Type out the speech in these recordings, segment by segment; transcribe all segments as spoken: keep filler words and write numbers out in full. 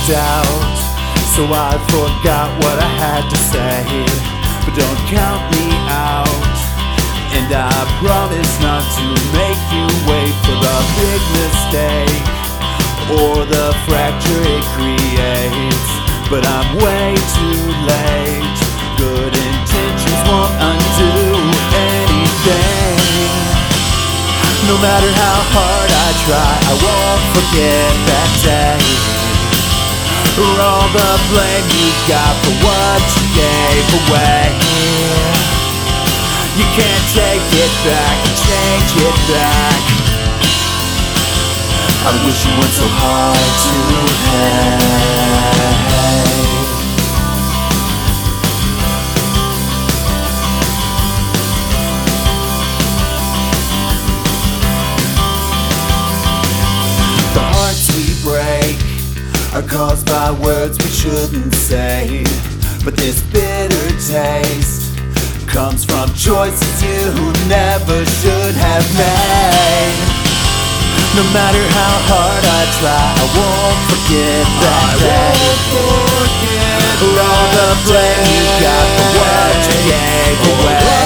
doubt, so I forgot what I had to say. But don't count me out, and I promise not to make you wait for the big mistake or the fracture it creates. But I'm way too late. Good intentions won't undo anything. No matter how hard I try, I won't forget that day, or all the blame you got for what you gave away. You can't take it back, change it back. I wish you weren't so hard to hate. The hearts we break are caused by words we shouldn't say. But this bitter taste comes from choices you never should have made. No matter how hard I try, I won't forget that I day. Won't forget or all the blame you got for what you gave away.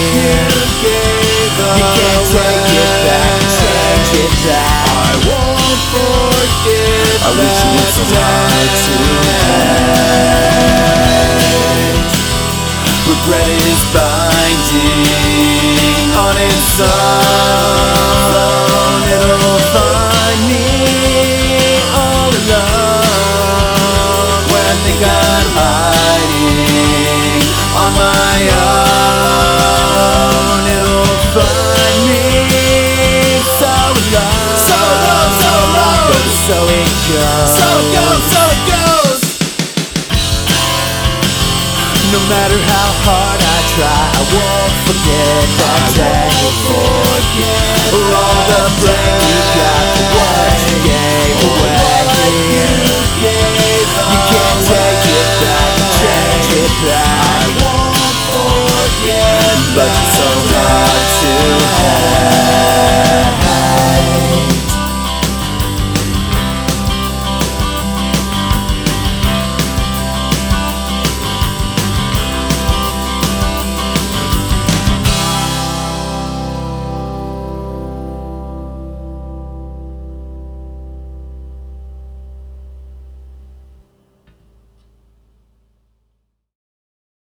You can't take it back, change it back. I won't forget. I wish you were so hard to hate. Regret is binding on its own. It'll find me all alone when I think I'm hiding on my own. It'll find me so alone, so alone, so alone. But so it goes, so it goes, so it goes. No matter how hard I try, I won't forget that I day. Won't forget or all the blame you got for what you gave away. You can't take it back, change it back. I won't forget, but